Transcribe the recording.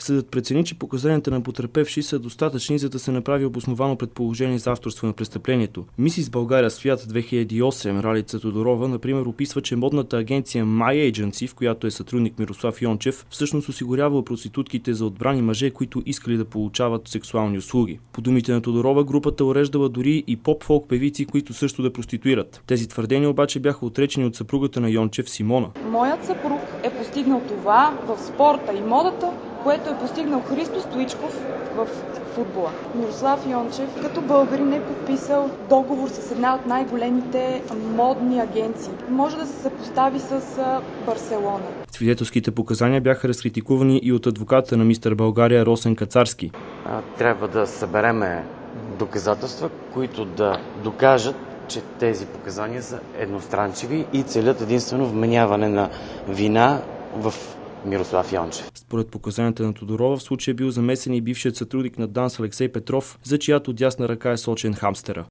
Съдът прецени, че показанията на потърпевши са достатъчни, за да се направи обосновано предположение за авторство на престъплението. Мисис България Свят 2008 Ралица Тодорова, например, описва, че модната агенция My Agency, в която е сътрудник Мирослав Йончев, всъщност осигурявала проститутките за отбрани мъже, които искали да получават сексуални услуги. По думите на Тодорова, групата уреждала дори и поп-фолк певици, които също да проституират. Тези твърдения обаче бяха отречени от съпругата на Йончев, Симона. Моят съпруг е постигнал това в спорта и модата, което е постигнал Христо Стоичков в футбола. Мирослав Йончев като българин е подписал договор с една от най-големите модни агенции. Може да се съпостави с Барселона. Свидетелските показания бяха разкритикувани и от адвоката на мистер България Росен Кацарски. Трябва да събереме доказателства, които да докажат, че тези показания са едностранчиви и целят единствено вменяване на вина в Мирослав Йончев. Според показанията на Тодорова, в случая бил замесен и бившият сътрудник на ДАНС Алексей Петров, за чиято дясна ръка е сочен хамстера.